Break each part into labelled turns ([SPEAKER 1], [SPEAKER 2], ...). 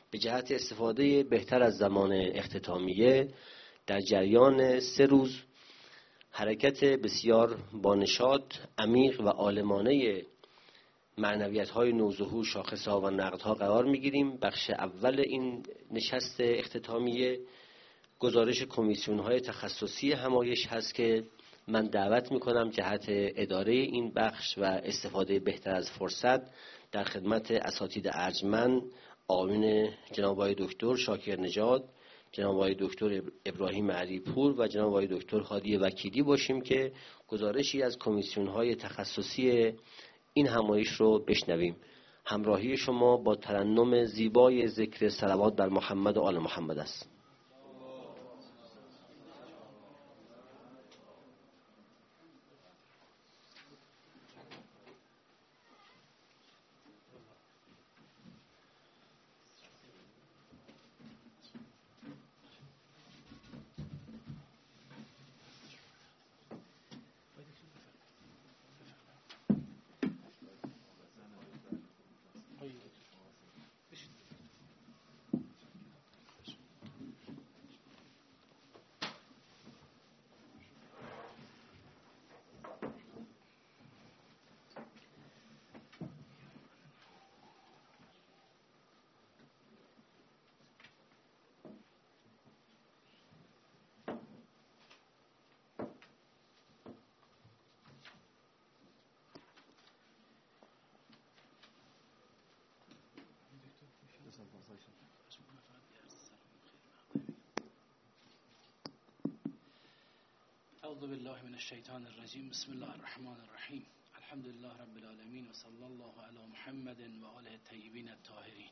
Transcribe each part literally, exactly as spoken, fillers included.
[SPEAKER 1] به جهت استفاده بهتر از زمان اختتامیه در جریان سه روز حرکت بسیار بانشاط، عمیق و عالمانه معنویت‌های نوظهور، شاخص‌ها و نقدها قرار می‌گیریم. بخش اول این نشست اختتامیه گزارش کمیسیون‌های تخصصی همایش هست که من دعوت می‌کنم جهت اداره این بخش و استفاده بهتر از فرصت در خدمت اساتید ارجمند آقایون جناب آقای دکتر شاکر نژاد، جناب آقای دکتر ابراهیم علیپور و جناب آقای دکتر هادی وکیلی باشیم که گزارشی از کمیسیون‌های تخصصی این همایش رو بشنویم. همراهی شما با ترنم زیبای ذکر صلوات بر محمد و آل محمد است.
[SPEAKER 2] اعوذ بالله من الشیطان الرجیم. بسم الله الرحمن الرحیم. الحمد لله رب العالمین و صلی الله علی محمد و آله الطیبین الطاهرین.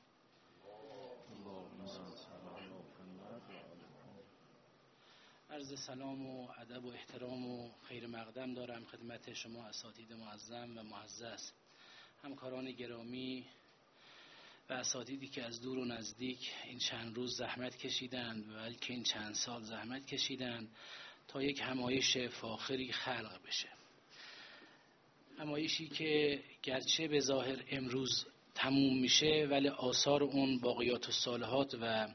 [SPEAKER 2] عرض سلام و ادب و احترام و خیر مقدم دارم خدمت شما اساتید معظم و معزز، همکاران گرامی و اساتیدی که از دور و نزدیک این چند روز زحمت کشیدند و بلکه این چند سال زحمت کشیدند تا یک همایش فاخری خلق بشه. همایشی که گرچه به ظاهر امروز تموم میشه ولی آثار اون باقیات الصالحات و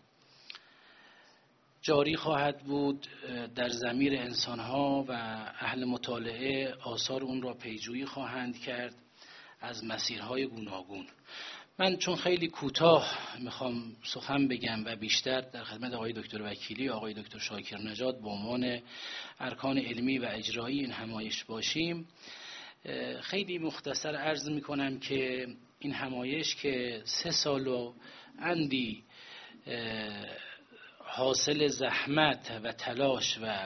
[SPEAKER 2] جاری خواهد بود در ضمیر انسانها و اهل مطالعه آثار اون را پیجویی خواهند کرد از مسیرهای گوناگون. من چون خیلی کوتاه میخوام سخن بگم و بیشتر در خدمت آقای دکتر وکیلی و آقای دکتر شاکر نژاد به عنوان ارکان علمی و اجرایی این همایش باشیم، خیلی مختصر عرض میکنم که این همایش که سه سال و اندی حاصل زحمت و تلاش و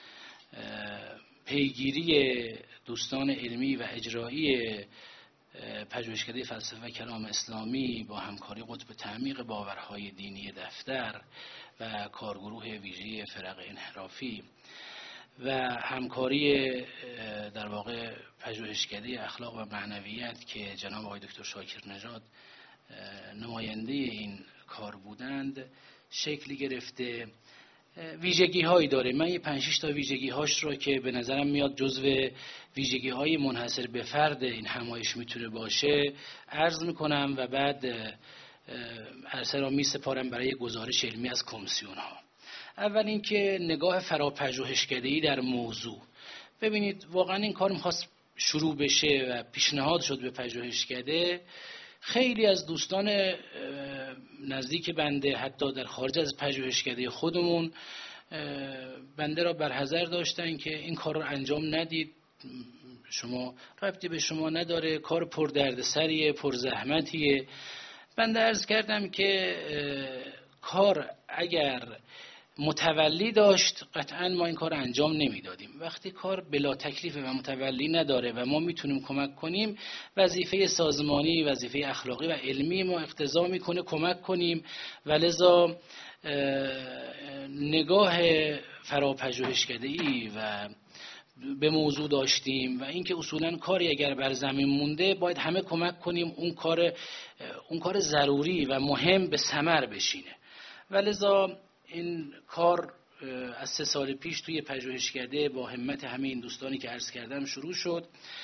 [SPEAKER 2] پیگیری دوستان علمی و اجرایی پژوهشکده فلسفه و کلام اسلامی با همکاری قطب تعمیق باورهای دینی دفتر و کارگروه ویژه فرق انحرافی و همکاری در واقع پژوهشکده اخلاق و معنویت که جناب آقای دکتر شاکر نژاد نماینده این کار بودند شکلی گرفته. ویژگی هایی داره. من یه پنج شش تا ویژگی هاش رو که به نظرم میاد جزو ویژگی های منحصر به فرد این همایش میتونه باشه عرض میکنم و بعد عرصه را میسپارم برای گزارش علمی از کمیسیون ها. اول اینکه نگاه فراپژوهشکده‌ای در موضوع. ببینید واقعا این کار میخواست شروع بشه و پیشنهاد شد به پژوهشکده. خیلی از دوستان نزدیک بنده حتی در خارج از پژوهشکده خودمون بنده را برحذر داشتن که این کار رو انجام ندید، شما ربطی به شما نداره، کار پر دردسریه، پر زحمتیه. بنده عرض کردم که کار اگر متولی داشت قطعا ما این کار انجام نمیدادیم. وقتی کار بلا تکلیف و متولی نداره و ما میتونیم کمک کنیم، وظیفه سازمانی، وظیفه اخلاقی و علمی ما اقتضا میکنه کمک کنیم و لذا نگاه فراپژوهشکده‌ای و به موضوع داشتیم و اینکه اصولا کاری اگر بر زمین مونده باید همه کمک کنیم اون کار اون کار ضروری و مهم به ثمر بشینه. و لذا این کار از سه سال پیش توی پژوهشکده با همت همه این دوستانی که عرض کردم شروع شد.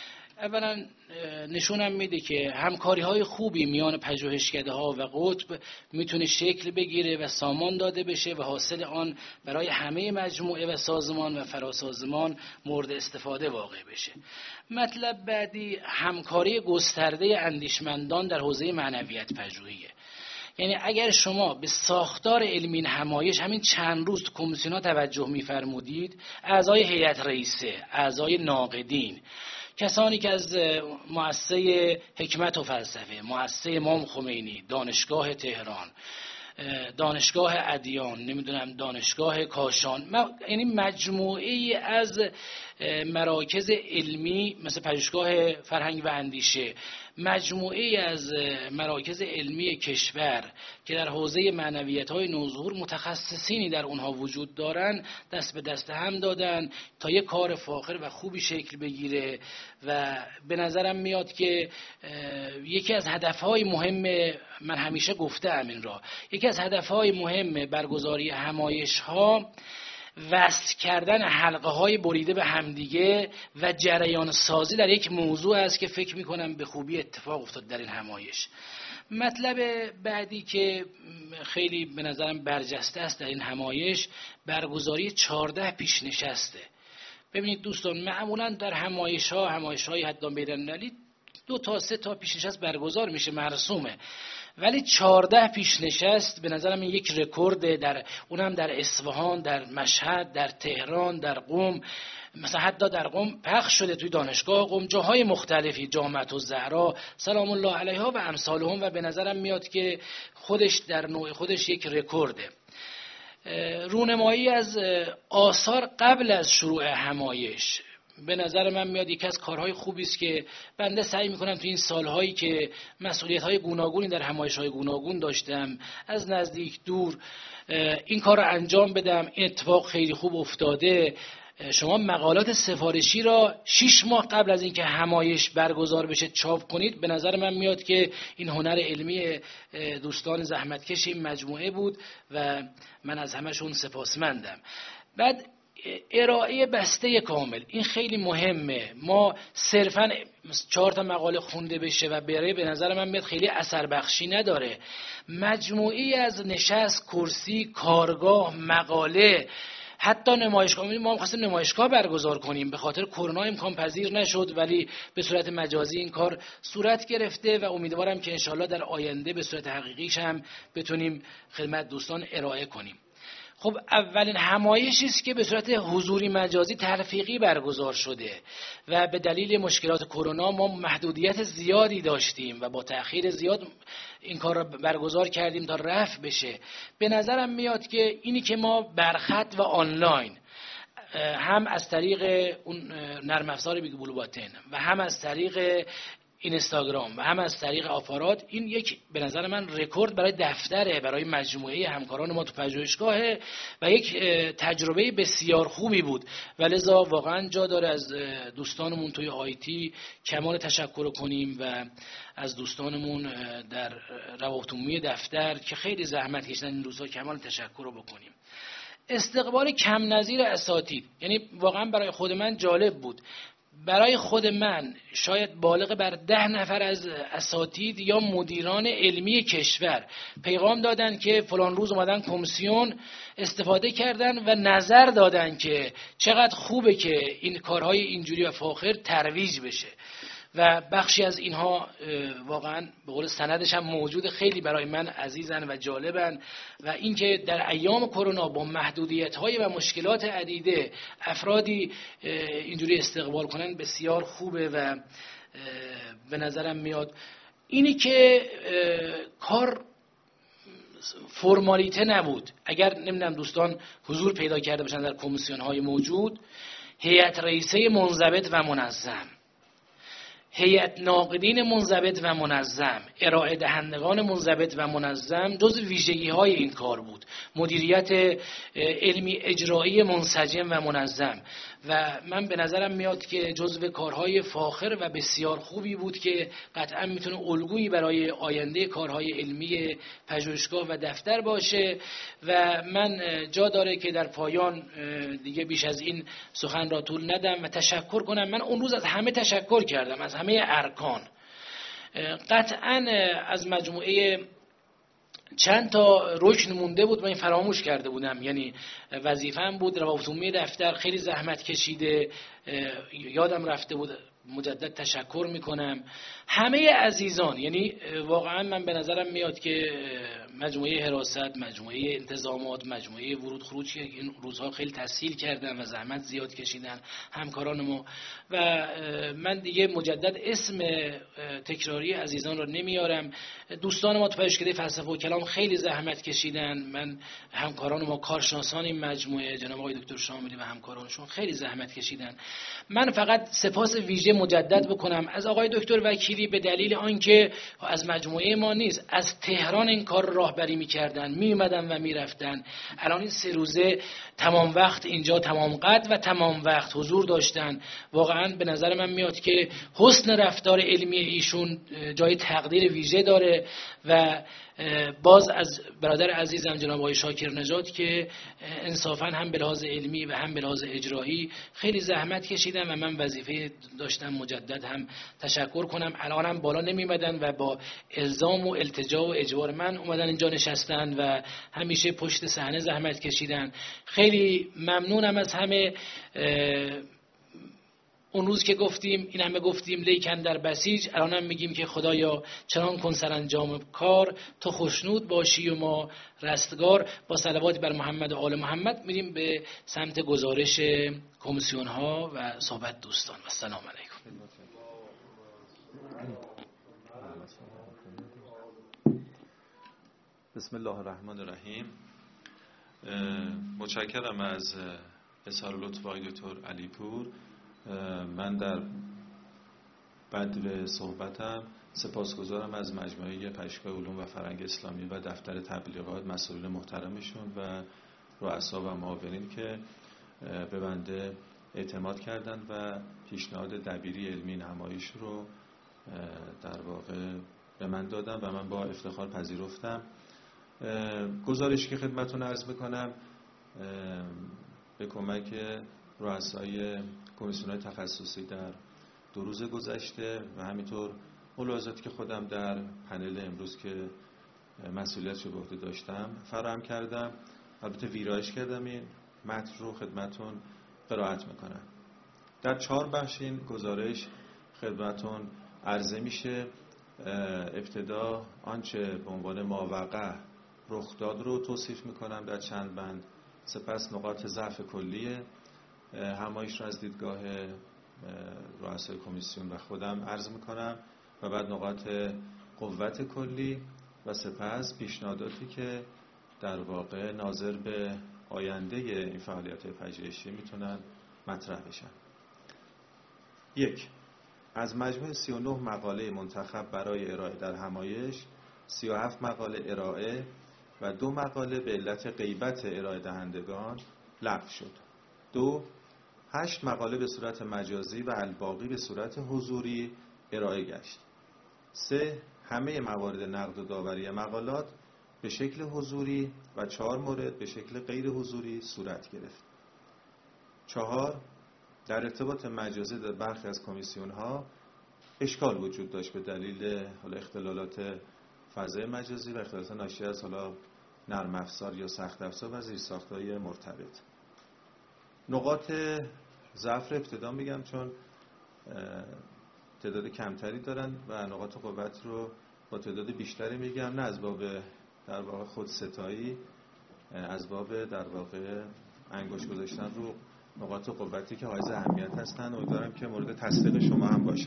[SPEAKER 2] اولا نشونم میده که همکاری های خوبی میان پژوهشکده ها و قطب میتونه شکل بگیره و سامان داده بشه و حاصل آن برای همه مجموعه و سازمان و فراسازمان مورد استفاده واقع بشه. مطلب بعدی همکاری گسترده اندیشمندان در حوزه معنویت پژوهیه. یعنی اگر شما به ساختار علمی نمایش همین چند روز تو کمیسیون‌ها توجه می‌فرمودید، اعضای هیئت رئیسه، اعضای ناقدین، کسانی که از مؤسسه حکمت و فلسفه، مؤسسه امام خمینی، دانشگاه تهران، دانشگاه ادیان، نمیدونم دانشگاه کاشان، یعنی مجموعه‌ای از مراکز علمی مثل پژوهشگاه فرهنگ و اندیشه، مجموعه‌ای از مراکز علمی کشور که در حوزه معنویت‌های نوظهور متخصصینی در اونها وجود دارن، دست به دست هم دادن تا یک کار فاخر و خوبی شکل بگیره. و به نظرم میاد که یکی از هدف‌های مهم، من همیشه گفتم این را، یکی از هدف‌های مهم برگزاری همایش‌ها وصل کردن حلقه های بریده به همدیگه و جریان سازی در یک موضوع است که فکر میکنم به خوبی اتفاق افتاد در این همایش. مطلب بعدی که خیلی به نظرم برجسته است در این همایش، برگزاری چهارده پیشنشسته. ببینید دوستان، معمولا در همایش ها همایش های حتی بین‌المللی دو تا سه تا پیشنشست برگزار میشه، مرسومه، ولی چهارده پیشنشست به نظرم یک رکورد، در اونم در اصفهان، در مشهد، در تهران، در قم، مثلا حتی در قم پخش شده، توی دانشگاه قم، جاهای مختلفی، جامعه الزهرا سلام الله علیها و امثالهم، و به نظرم میاد که خودش در نوع خودش یک رکورده. رونمایی از آثار قبل از شروع همایش به نظر من میاد یکی از کارهای خوبی است که بنده سعی میکنم تو این سالهایی که مسئولیت‌های گوناگونی در همایش‌های گوناگون داشتم، از نزدیک دور این کار رو انجام بدم. این اتفاق خیلی خوب افتاده. شما مقالات سفارشی را شش ماه قبل از اینکه همایش برگزار بشه چاپ کنید، به نظر من میاد که این هنر علمی دوستان زحمتکش این مجموعه بود و من از همشون سپاسمندم. بعد ارائه بسته کامل، این خیلی مهمه. ما صرفاً چهار تا مقاله خونده بشه و بره، به نظر من میاد خیلی اثر بخشی نداره. مجموعی از نشست، کرسی، کارگاه، مقاله، حتی نمایشگاه. ما خواستیم نمایشگاه برگزار کنیم، به خاطر کرونا امکان پذیر نشد، ولی به صورت مجازی این کار صورت گرفته و امیدوارم که انشالله در آینده به صورت حقیقیش هم بتونیم خدمت دوستان ارائه کنیم. خب اولین همایشی است که به صورت حضوری مجازی تلفیقی برگزار شده و به دلیل مشکلات کرونا ما محدودیت زیادی داشتیم و با تأخیر زیاد این کار را برگزار کردیم تا رفع بشه. به نظرم میاد که اینی که ما برخط و آنلاین، هم از طریق اون نرم افزار بیگ بلو باتن و هم از طریق اینستاگرام و هم از طریق آپارات، این یک به نظر من رکورد برای دفتره، برای مجموعه همکاران ما تو پژوهشگاه و یک تجربه بسیار خوبی بود و لذا واقعا جا داره از دوستانمون توی آیتی کمال تشکر کنیم و از دوستانمون در روابط عمومی دفتر که خیلی زحمت کشیدن این روزها کمال تشکر رو بکنیم. استقبال کم نظیر اساتید، یعنی واقعا برای خود من جالب بود. برای خود من شاید بالغ بر ده نفر از اساتید یا مدیران علمی کشور پیغام دادن که فلان روز اومدن کمیسیون، استفاده کردن و نظر دادن که چقدر خوبه که این کارهای اینجوری و فاخر ترویج بشه و بخشی از اینها واقعا به قول سندش هم موجود، خیلی برای من عزیزن و جالبن و اینکه در ایام کرونا با محدودیت‌های و مشکلات عدیده افرادی اینجوری استقبال کنن بسیار خوبه و به نظرم میاد اینی که کار فرمالیته نبود. اگر نمیدونم دوستان حضور پیدا کرده باشن در کمیسیون‌های موجود، هیئت رئیسه منضبط و منظم، هیئت ناقدین منضبط و منظم، ارائه دهندگان منضبط و منظم جز ویژگی های این کار بود. مدیریت علمی اجرایی منسجم و منظم و من به نظرم میاد که جزو کارهای فاخر و بسیار خوبی بود که قطعا میتونه الگویی برای آینده کارهای علمی پژوهشگاه و دفتر باشه. و من جا داره که در پایان دیگه بیش از این سخن را طول ندم و تشکر کنم. من اون روز از همه تشکر کردم، از همه ارکان. قطعا از مجموعه چند تا رکن مونده بود، من این فراموش کرده بودم، یعنی وظیفه‌ام بود روابط عمومی دفتر، خیلی زحمت کشیده، یادم رفته بود، مجدد تشکر میکنم. همه عزیزان، یعنی واقعا من به نظرم میاد که مجموعه حراست، مجموعه انتظامات، مجموعه ورود خروج که این روزها خیلی تسهیل کردن و زحمت زیاد کشیدن، همکاران ما. و من دیگه مجدد اسم تکراری عزیزان رو نمیارم. دوستان ما تو پژوهشکده فلسفه و کلام خیلی زحمت کشیدن. من همکاران ما، کارشناسان این مجموعه، جناب آقای دکتر شاملی و همکارانشون خیلی زحمت کشیدن. من فقط سپاس ویژه مجدد بکنم از آقای دکتر وکیلی به دلیل آنکه از مجموعه ما نیست، از تهران این کار راهبری می‌کردن، می‌اومدن و می‌رفتن. الان این سه روزه تمام وقت اینجا، تمام قد و تمام وقت حضور داشتن. واقعا به نظر من میاد که حسن رفتار علمی ایشون جای تقدیر ویژه داره. و باز از برادر عزیزم جناب آقای شاکر نژاد که انصافا هم به لحاظ علمی و هم به لحاظ اجرایی خیلی زحمت کشیدن و من وظیفه داشتم مجدد هم تشکر کنم. الان هم بالا نمیمدن و با الزام و التجا و اجبار من اومدن اینجا نشستن و همیشه پشت صحنه زحمت کشیدن. خیلی ممنونم از همه. اون روز که گفتیم این همه گفتیم لیکن در بسیج، الان هم میگیم که خدایا چنان کن سرانجام کار، تو خوشنود باشی و ما رستگار. با صلوات بر محمد و آل محمد میریم به سمت گزارش کمیسیون ها و صحبت دوستان. و السلام علیکم.
[SPEAKER 3] بسم الله الرحمن الرحیم. متشکرم از اظهار لطف آقای دکتر علیپور. من در بدو صحبتم سپاسگزارم از مجموعه پژوهشگاه علوم و فرهنگ اسلامی و دفتر تبلیغات، مسئولین محترمشون و رؤسا و معاونین که به بنده اعتماد کردند و پیشنهاد دبیری علمی نمایش رو در واقع به من دادن و من با افتخار پذیرفتم. گزارشی که خدمتتون عرض میکنم به کمک رؤسای کمیسیون‌های تخصصی در دو روز گذشته و همینطور ملاحظاتی که خودم در پنل امروز که مسئولیتش رو به عهده داشتم فراهم کردم. البته ویرایش کردم این متن رو خدمتتون قرائت میکنم. در چهار بخش این گزارش خدمتتون عرضه میشه. ابتدا آنچه به عنوان ماوقع رخ داد رو توصیف میکنم در چند بند. سپس نقاط ضعف کلیه همایش رو از دیدگاه رؤسای کمیسیون و خودم عرض میکنم و بعد نقاط قوت کلی و سپس پیشنهاداتی که در واقع ناظر به آینده این فعالیت پژوهشی میتونن مطرح بشن. یک، از مجموع سی و نه مقاله منتخب برای ارائه در همایش، سی و هفت مقاله ارائه و دو مقاله به علت غیبت ارائه دهندگان لغو شد. دو، هشت مقاله به صورت مجازی و الباقی به صورت حضوری ارائه گشت. سه، همه موارد نقد و داوری مقالات به شکل حضوری و چهار مورد به شکل غیر حضوری صورت گرفت. چهار، در ارتباط مجازی در برخی از کمیسیون ها اشکال وجود داشت به دلیل حالا اختلالات فضای مجازی و اختلالات ناشی از حالا نرم افزار یا سخت افزار و زیرساخت‌های مرتبط. نقاط ضعف رو ابتدا میگم چون تعداد کمتری دارن و نقاط قوت رو با تعداد بیشتری میگم، نه از باب در واقع خود ستایی، از باب در واقع انگشت گذاشتن رو نقاط قوتی که حائز اهمیت هستن. امیدوارم که مورد تصدیق شما هم باشن.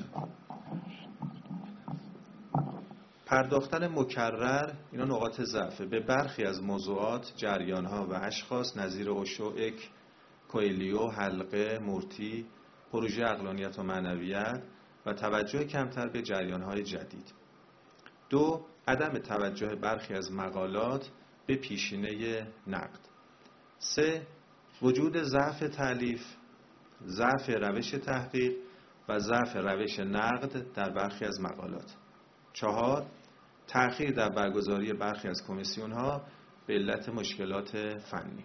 [SPEAKER 3] پرداختن مکرر، اینا نقاط ضعفه، به برخی از موضوعات، جریان‌ها و اشخاص نظیر اوشو، اک، کوئلیو، حلقه، مورتی، پروژه عقلانیت و معنویت و توجه کمتر به جریان‌های جدید. دو، عدم توجه برخی از مقالات به پیشینه نقد. سه، وجود ضعف تالیف ضعف روش تحقیق و ضعف روش نقد در برخی از مقالات. چهار، تأخیر در برگزاری برخی از کمیسیون‌ها به علت مشکلات فنی.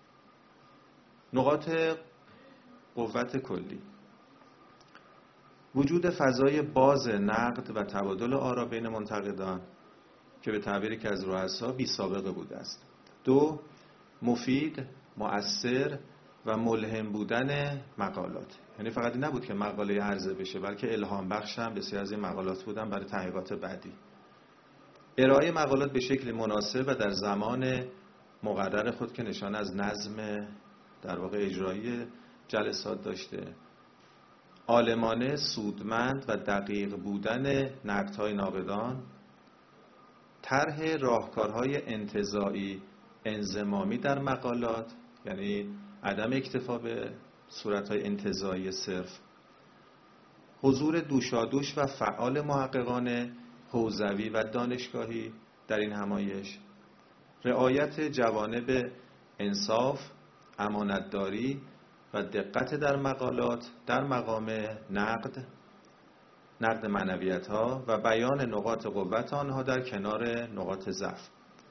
[SPEAKER 3] نقاط قوت کلی: وجود فضای باز نقد و تبادل آرا بین منتقدان که به تعبیری که از رؤسا بی سابقه بوده است. دو، مفید، مؤثر و ملهم بودن مقالات. یعنی فقط این نبود که مقاله عرضه بشه، بلکه الهام بخش هم بسیار از این مقالات بودن برای تحقیقات بعدی. ارائه مقالات به شکل مناسب و در زمان مقرر خود که نشانه از نظم در واقع اجرایی جلسات داشته. عالمانه، سودمند و دقیق بودن نقدهای ناقدان. طرح راهکارهای انتزاعی انضمامی در مقالات، یعنی عدم اکتفا به صورتهای انتزاعی صرف. حضور دوشادوش و فعال محققان حوزوی و دانشگاهی در این همایش. رعایت جوانب انصاف، امانتداری و دقت در مقالات در مقام نقد نقد معنویت‌ها و بیان نقاط قوت آنها در کنار نقاط ضعف.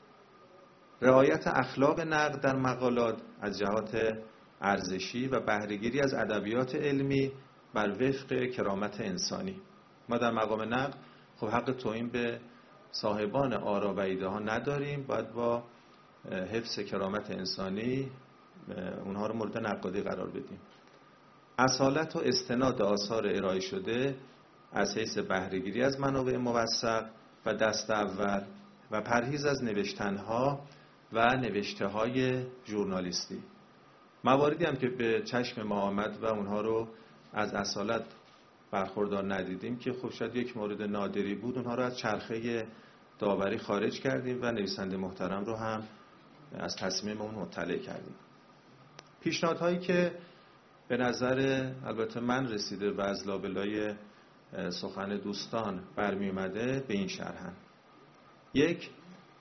[SPEAKER 3] رعایت اخلاق نقد در مقالات از جهات ارزشی و بهره‌گیری از ادبیات علمی بر وفق کرامت انسانی. ما در مقام نقد خب حق توهین به صاحبان آرا و ایده ها نداریم، باید با حفظ کرامت انسانی اونها رو مورد نقادی قرار بدیم. اصالت و استناد آثار ارائه شده از حیث بهره‌گیری از منابع موثق و دست اول و پرهیز از نوشتنها و نوشته‌های ژورنالیستی. مواردی هم که به چشم ما آمد و اونها رو از اصالت برخوردار ندیدیم که خب شاید یک مورد نادری بود، اونها رو از چرخه داوری خارج کردیم و نویسنده محترم رو هم از تصمیم اون مطلع کردیم. پیشنهادهایی که به نظر البته من رسیده و از لابلای سخن دوستان برمی اومده به این شرحن: یک،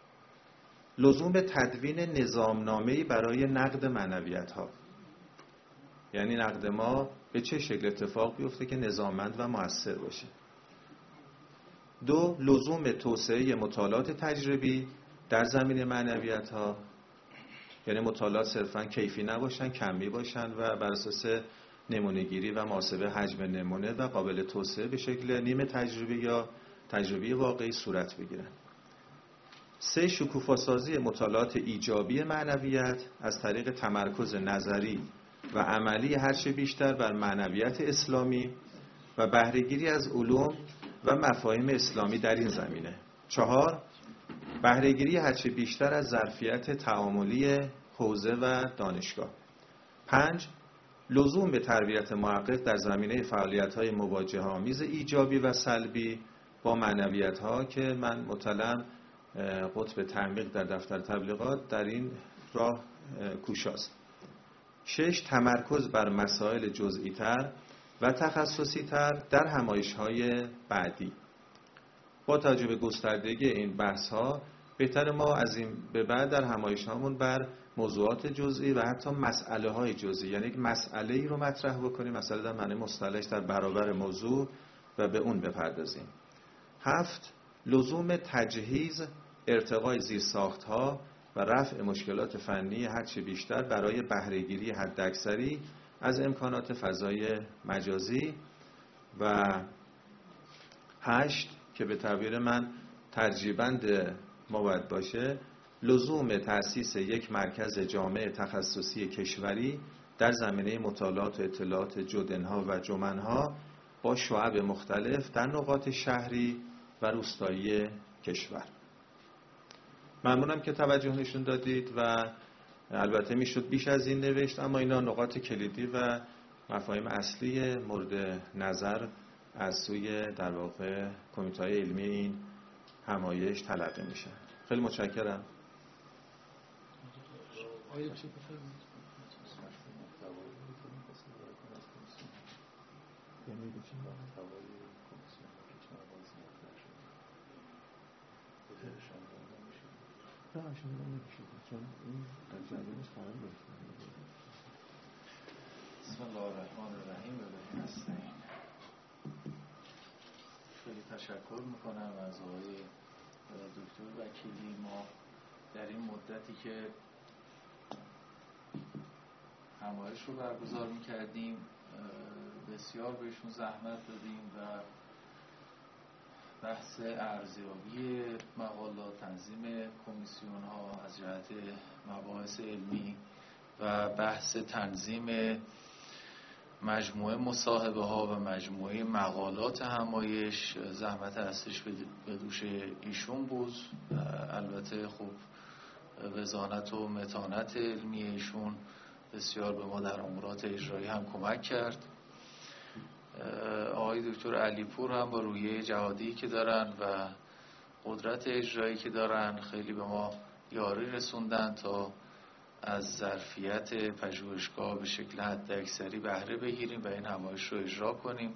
[SPEAKER 3] لزوم تدوین نظامنامه‌ای برای نقد معنویت‌ها، یعنی نقد ما به چه شکل اتفاق بیفته که نظاممند و مؤثر باشه. دو، لزوم توسعه مطالعات تجربی در زمینه معنویت‌ها، یعنی مطالعات صرفاً کیفی نباشن، کمی باشن و بر اساس نمونه‌گیری و محاسبه حجم نمونه و قابل توسعه به شکل نیمه تجربی یا تجربی واقعی صورت بگیرن. سه، شکوفاسازی مطالعات ایجابی معنویت از طریق تمرکز نظری و عملی هرچه بیشتر بر معنویت اسلامی و بهره‌گیری از علوم و مفاهیم اسلامی در این زمینه. چهار، بهره‌گیری هرچه بیشتر از ظرفیت تعاملی حوزه و دانشگاه. پنج، لزوم به تربیت محقق در زمینه فعالیت‌های مواجهه‌آمیز ایجابی و سلبی با معنویت‌ها که من مطلعم قطب تعمیق در دفتر تبلیغات در این راه کوشاست. شش، تمرکز بر مسائل جزئی‌تر و تخصصی‌تر در همایش‌های بعدی. با توجه به گستردگی این بحث‌ها بهتر ما از این به بعد در همایش‌هامون بر موضوعات جزئی و حتی مسئله‌های جزئی، یعنی یک مسئله‌ای رو مطرح بکنیم، مثلا در معنی مصطلحش در برابر موضوع، و به اون بپردازیم. هفت، لزوم تجهیز ارتقای زیرساخت‌ها و رفع مشکلات فنی هرچه بیشتر برای بهره‌گیری حداکثری از امکانات فضای مجازی. و هشت، که به تعبیر من ترجیباً ما باید باشه، لزوم تأسیس یک مرکز جامع تخصصی کشوری در زمینه مطالعات و اطلاعات جدنها و جمنها با شعب مختلف در نقاط شهری و روستایی کشور. ممنونم که توجه نشون دادید و البته میشد بیش از این نوشت، اما اینا نقاط کلیدی و مفاهیم اصلی مورد نظر از سوی در واقع کمیته‌های علمی این همایش تلقی میشه. خیلی متشکرم.
[SPEAKER 4] بسم الله الرحمن الرحیم. و به نستعین. خیلی تشکر میکنم از آقای دکتر وکیلی. ما در این مدتی که همایش رو برگزار میکردیم بسیار بهشون زحمت دادیم و بحث ارزیابی مقالات، تنظیم کمیسیون ها از جهت مباحث علمی و بحث تنظیم مجموعه مصاحبه ها و مجموعه مقالات همایش زحمت اصلیش به دوش ایشون بود. البته خب وزانت و متانت علمی ایشون بسیار به ما در امورات اجرایی هم کمک کرد. آقای دکتر علیپور هم با روحیه جهادی که دارن و قدرت اجرایی که دارن خیلی به ما یاری رسوندن تا از ظرفیت پژوهشگاه به شکل حد اکثری بهره بگیریم و این همایش رو اجرا کنیم.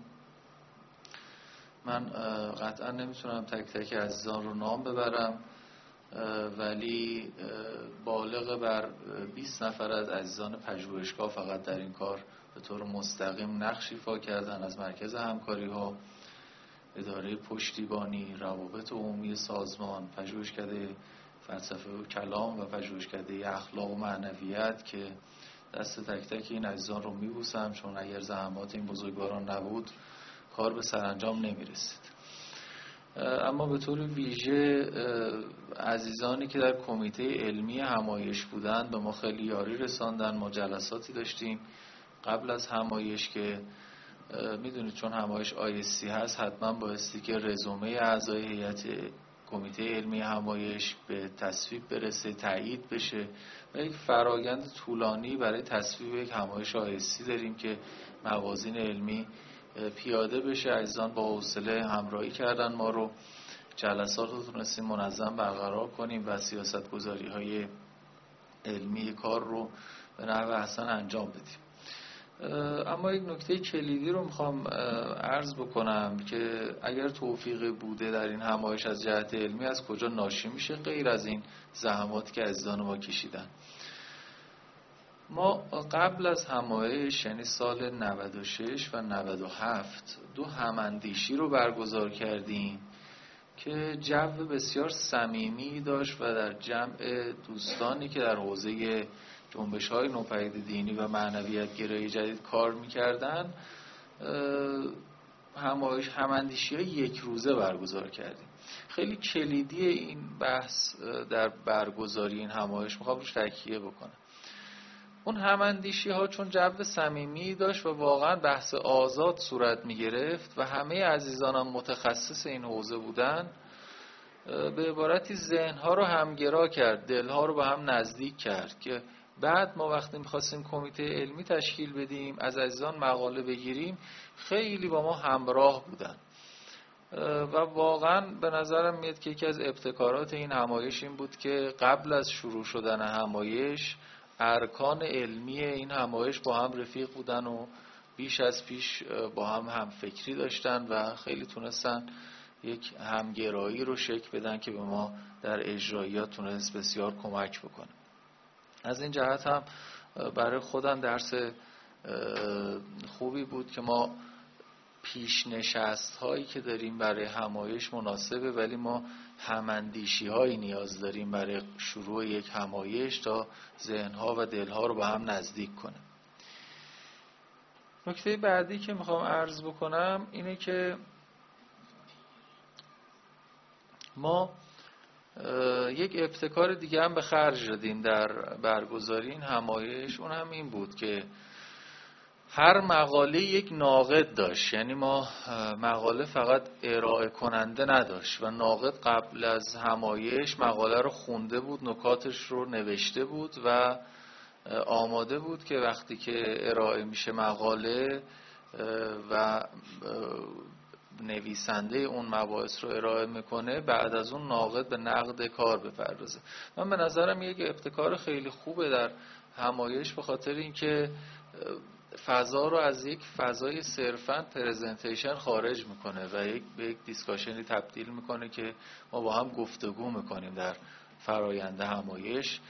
[SPEAKER 4] من قطعا نمیتونم تک تک عزیزان رو نام ببرم، ولی بالغ بر بیست نفر از عزیزان پژوهشگاه فقط در این کار به طور مستقیم نقش ایفا کردن، از مرکز همکاری ها، اداره پشتیبانی، روابط عمومی سازمان، پژوهشکده فلسفه و کلام و پژوهشکده اخلاق و معنویت که دست تک تک این عزیزان رو میبوسم، چون اگر زحمات این بزرگواران نبود کار به سرانجام نمیرسید. اما به طور ویژه عزیزانی که در کمیته علمی همایش بودند به ما خیلی یاری رساندن. ما جلساتی داشتیم قبل از همایش که میدونید چون همایش آی اس سی هست حتما بایستی که رزومه اعضای هیئت کمیته علمی همایش به تصویب برسه، تایید بشه و یک فرایند طولانی برای تصویب یک همایش آی اس سی داریم که موازین علمی پیاده بشه. عزیزان با حوصله همراهی کردن ما رو، جلسات رو تونستیم منظم برقرار کنیم و سیاستگذاری های علمی کار رو به نحو احسن انجام بدیم. اما یک نکته کلیدی رو میخوام عرض بکنم که اگر توفیق بوده در این همایش از جهت علمی از کجا ناشی میشه غیر از این زحماتی که عزیزان ما کشیدن. ما قبل از همایش یعنی سال نود و شش و نود و هفت دو هماندیشی رو برگزار کردیم که جو بسیار صمیمی داشت و در جمع دوستانی که در حوزه جنبش‌های نوپدید دینی و معنویت گرایی جدید کار می‌کردن همایش هماندیشی‌های یک روزه برگزار کردیم. خیلی کلیدی این بحث در برگزاری این همایش می‌خوام روش تکیه بکنم. اون هماندیشی ها چون جو صمیمی داشت و واقعا بحث آزاد صورت می گرفت و همه عزیزانم متخصص این حوزه بودن، به عبارتی ذهن ها رو همگرا کرد، دل ها رو به هم نزدیک کرد که بعد ما وقتی می‌خواستیم کمیته علمی تشکیل بدیم از عزیزان مقاله بگیریم خیلی با ما همراه بودن و واقعا به نظرم میاد که یکی از ابتکارات این همایش این بود که قبل از شروع شدن همایش ارکان علمی این همایش با هم رفیق بودن و بیش از پیش با هم هم فکری داشتن و خیلی تونستن یک همگرایی رو شکل بدن که به ما در اجراییات تونست بسیار کمک بکنه. از این جهت هم برای خودم درس خوبی بود که ما پیش نشست هایی که داریم برای همایش مناسبه، ولی ما هماندیشی هایی نیاز داریم برای شروع یک همایش تا ذهن ها و دل ها رو به هم نزدیک کنه. نکته بعدی که میخوام عرض بکنم اینه که ما یک ابتکار دیگه هم به خرج دادیم در برگزاری این همایش. اون هم این بود که هر مقاله یک ناقد داشت، یعنی ما مقاله فقط ارائه کننده نداشت و ناقد قبل از همایش مقاله رو خونده بود، نکاتش رو نوشته بود و آماده بود که وقتی که ارائه میشه مقاله و نویسنده اون مباحث رو ارائه میکنه بعد از اون ناقد به نقد کار بپردازه. من به نظرم یک ابتکار خیلی خوبه در همایش به خاطر اینکه فضا رو از یک فضای صرفاً پرزنتیشن خارج میکنه و یک به یک دیسکاشنی تبدیل میکنه که ما با هم گفتگو میکنیم در فرآیند همایش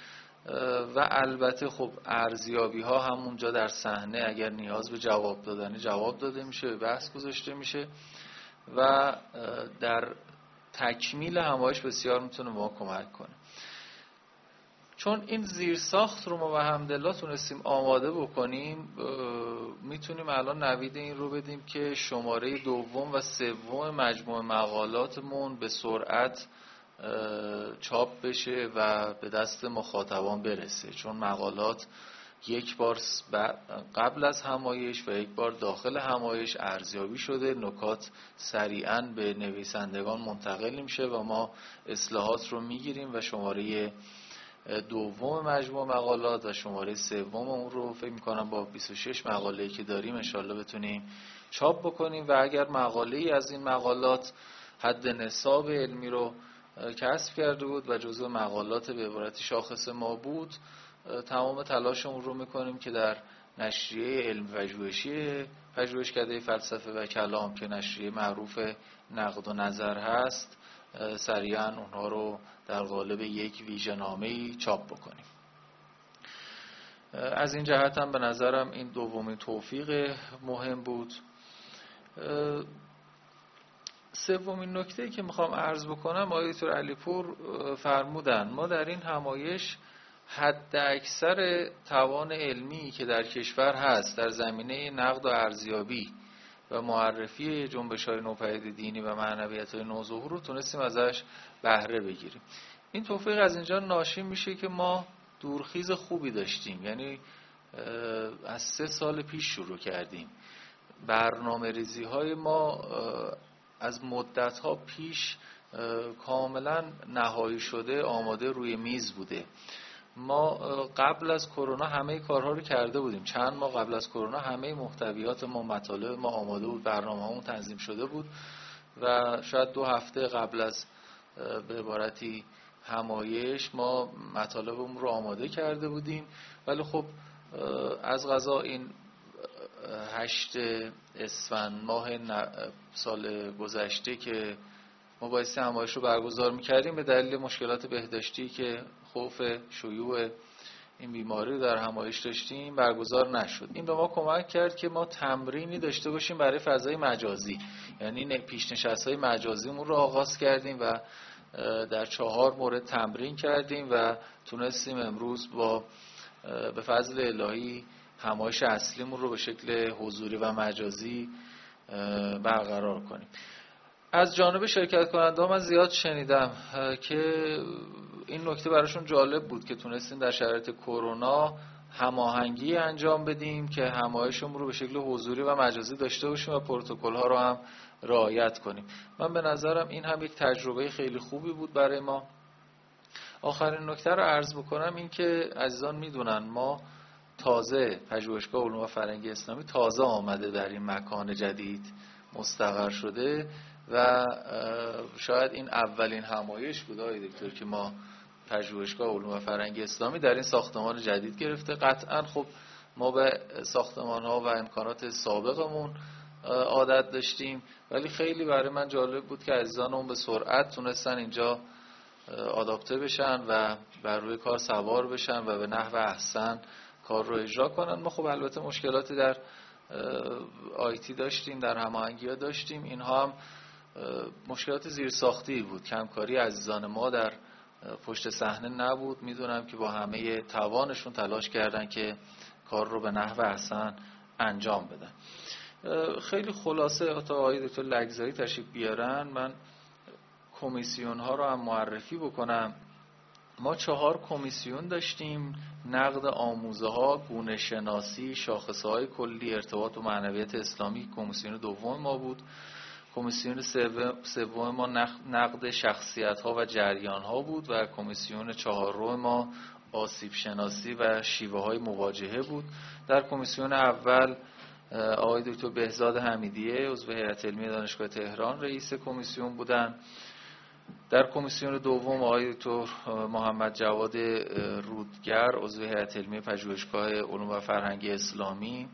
[SPEAKER 4] و البته خب ارزیابی ها همونجا در صحنه اگر نیاز به جواب دادن جواب داده میشه، به بحث گذاشته میشه و در تکمیل همایش بسیار میتونه ما کمک کنه. چون این زیرساخت رو ما به حمدالله تونستیم آماده بکنیم، میتونیم الان نوید این رو بدیم که شماره دوم و سوم مجموع مقالاتمون به سرعت چاپ بشه و به دست مخاطبان برسه، چون مقالات یک بار قبل از همایش و یک بار داخل همایش ارزیابی شده، نکات سریعاً به نویسندگان منتقل میشه و ما اصلاحات رو میگیریم و شماره دوم مجموع مقالات و شماره سوم اون رو فکر میکنم با بیست و شش مقاله‌ای که داریم انشالله بتونیم چاپ بکنیم و اگر مقاله‌ای از این مقالات حد نصاب علمی رو کسب کرده بود و جزو مقالات به عبارتی شاخص ما بود، تمام تلاشمون رو میکنیم که در نشریه علم پژوهشی پژوهشکده فلسفه و کلام که نشریه معروف نقد و نظر هست سریعا اونها رو در قالب یک ویژه‌نامه‌ای چاپ بکنیم. از این جهت هم به نظرم این دومین توفیق مهم بود. سومین نکته‌ای که میخوام عرض بکنم، آقای دکتر علیپور فرمودن ما در این همایش حد اکثر توان علمی که در کشور هست در زمینه نقد و ارزیابی و معرفی جنبش‌های نوپدید دینی و معنویت‌های نوظهور رو تونستیم ازش بهره بگیریم. این توفیق از اینجا ناشی میشه که ما دورخیز خوبی داشتیم، یعنی از سه سال پیش شروع کردیم. برنامه ریزی های ما از مدت ها پیش کاملا نهایی شده، آماده روی میز بوده. ما قبل از کرونا همه کارها رو کرده بودیم. چند ماه قبل از کرونا همه محتویات ما، مطالب ما آماده بود، برنامه‌مون تنظیم شده بود و شاید دو هفته قبل از به عبارتی همایش ما مطالبمون رو آماده کرده بودیم. ولی خب از قضا این هشت اسفند ماه سال گذشته که ما بایستی همایش رو برگزار می‌کردیم، به دلیل مشکلات بهداشتی که خوف شیوع این بیماری رو در همایش داشتیم برگزار نشد. این به ما کمک کرد که ما تمرینی داشته باشیم برای فضای مجازی، یعنی پیشنشست‌های مجازیمون رو آغاز کردیم و در چهار مورد تمرین کردیم و تونستیم امروز با به فضل الهی همایش اصلیمون رو به شکل حضوری و مجازی برقرار کنیم. از جانب شرکت کننده ها من زیاد شنیدم که این نکته براشون جالب بود که تونستیم در شرایط کرونا هماهنگی انجام بدیم که همایشمون رو به شکل حضوری و مجازی داشته باشیم و پروتکل ها رو هم رعایت کنیم. من به نظرم این هم یک تجربه خیلی خوبی بود برای ما. آخرین نکته رو عرض بکنم این که عزیزان میدونن ما تازه پژوهشگاه علوم فرهنگی اسلامی تازه آمده در این مکان جدید مستقر شده و شاید این اولین همایش بود آقای دکتر که ما پژوهشگاه علوم فرهنگی اسلامی در این ساختمان جدید گرفته. قطعا خب ما به ساختمان‌ها و امکانات سابقمون عادت داشتیم، ولی خیلی برای من جالب بود که عزیزانمون به سرعت تونستن اینجا آداپته بشن و بر روی کار سوار بشن و به نحو احسن کار رو اجرا کنن. ما خب البته مشکلاتی در آیتی داشتیم، در هماهنگی‌ها داشتیم، اینها هم مشکلات زیرساختی بود، کمکاری عزیزان ما در پشت صحنه نبود. میدونم که با همه توانشون تلاش کردن که کار رو به نحو احسن انجام بدن. خیلی خلاصه تا آقای دکتر لگزاری تشریف بیارن من کمیسیون ها رو هم معرفی بکنم. ما چهار کمیسیون داشتیم: نقد آموزه ها، گونه شناسی، شاخصه های کلی، ارتباط و معنویت اسلامی کمیسیون دوم ما بود. کمیسیون سوم ما نقد شخصیت ها و جریان ها بود و کمیسیون چهارم ما آسیب شناسی و شیوه های مواجهه بود. در کمیسیون اول آقای دکتر بهزاد حمیدیه عضو هیئت علمی دانشگاه تهران رئیس کمیسیون بودند. در کمیسیون دوم آقای دکتر محمد جواد رودگر عضو هیئت علمی پژوهشگاه علوم و فرهنگی اسلامی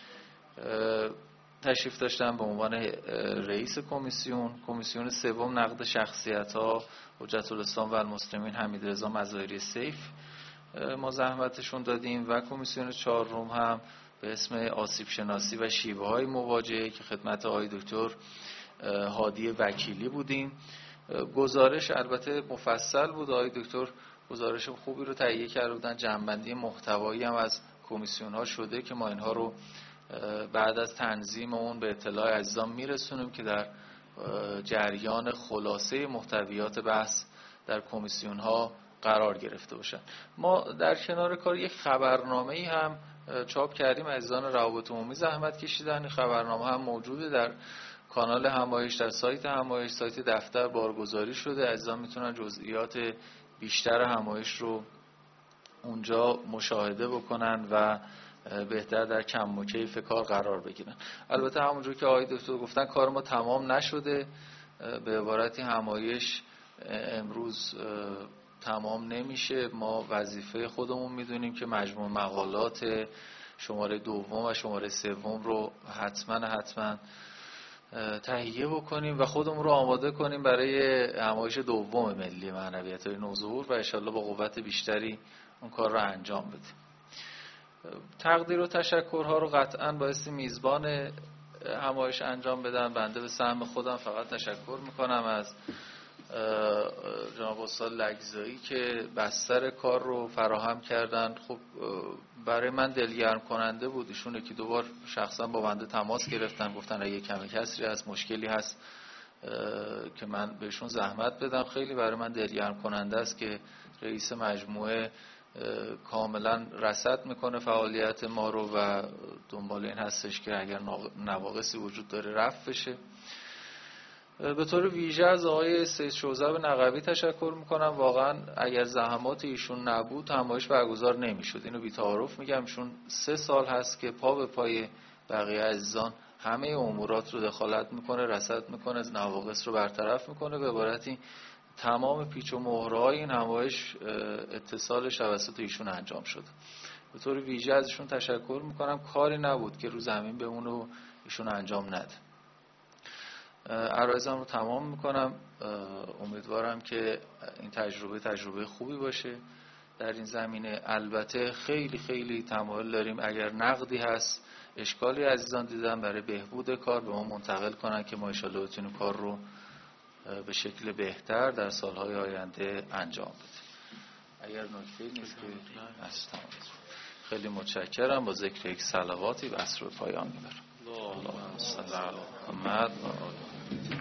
[SPEAKER 4] تشریف داشتن به عنوان رئیس کمیسیون. کمیسیون سوم نقد شخصیت‌ها حجت الاسلام و المسلمین حمیدرضا مظاهری سیف ما زحمتشون دادیم و کمیسیون چهارم هم به اسم آسیب شناسی و شیوه های مواجهه که خدمت آقای دکتر هادی وکیلی بودیم. گزارش البته مفصل بود، آقای دکتر گزارش خوبی رو تهیه کرده بودن، جمع‌بندی محتوایی هم از کمیسیون ها شده که ما اینها رو بعد از تنظیم اون به اطلاع عزیزان میرسونیم که در جریان خلاصه محتویات بحث در کمیسیون ها قرار گرفته باشن. ما در کنار کار یک خبرنامه‌ای هم چاپ کردیم، عزیزان روابط عمومی زحمت کشیدن. این خبرنامه هم موجوده در کانال همایش، در سایت همایش، سایت دفتر بارگذاری شده. عزیزان میتونن جزئیات بیشتر همایش رو اونجا مشاهده بکنن و بهتر در کم و کیف کار قرار بگیرن. البته همونجور که آقای دکتر گفتن کار ما تمام نشده، به عبارتی همایش امروز تمام نمیشه. ما وظیفه خودمون میدونیم که مجموع مقالات شماره دوم و شماره سوم رو حتما حتما تهیه بکنیم و خودمون رو آماده کنیم برای همایش دوم ملی معنویت‌های نوظهور و انشالله با قوت بیشتری اون کار رو انجام بدیم. تقدیر و تشکرها رو قطعاً بایستی میزبان همایش انجام بدم. بنده به سهم خودم فقط تشکر میکنم از جناب استاد لگزایی که بستر کار رو فراهم کردن. خب برای من دلگرم کننده بود، ایشون یکی دو بار شخصا با بنده تماس گرفتن، گفتن اگه کمی کسری هست، مشکلی هست که من بهشون زحمت بدم. خیلی برای من دلگرم کننده است که رئیس مجموعه کاملا رصد میکنه فعالیت ما رو و دنبال این هستش که اگر نواقصی وجود داره رفع بشه. به طور ویژه از آقای سید شوذب نقوی تشکر میکنم. واقعا اگر زحمات ایشون نبود همایش برگزار نمیشد. اینو بی تعارف میگم، ایشون سه سال هست که پا به پای بقیه عزیزان همه امورات رو دخالت میکنه، رصد میکنه، از نواقص رو برطرف میکنه. به عبارتی تمام پیچ و مهرهای این همایش اتصالش توسط ایشون انجام شده. به طور ویژه از ایشون تشکر میکنم. کاری نبود که رو زمین بمونه و ایشون انجام نده. عرایزم رو تمام میکنم. امیدوارم که این تجربه تجربه خوبی باشه در این زمینه. البته خیلی خیلی تمایل داریم اگر نقدی هست، اشکالی عزیزان دیدن برای بهبود کار به ما منتقل کنن که ما ان شاءالله بتونیم کار رو به شکل بهتر در سالهای آینده انجام بدیم. اگر نکته نیست که هست. خیلی متشکرم. با ذکر یک صلواتی بحث رو پایان میبرم. اللهم صل علی محمد.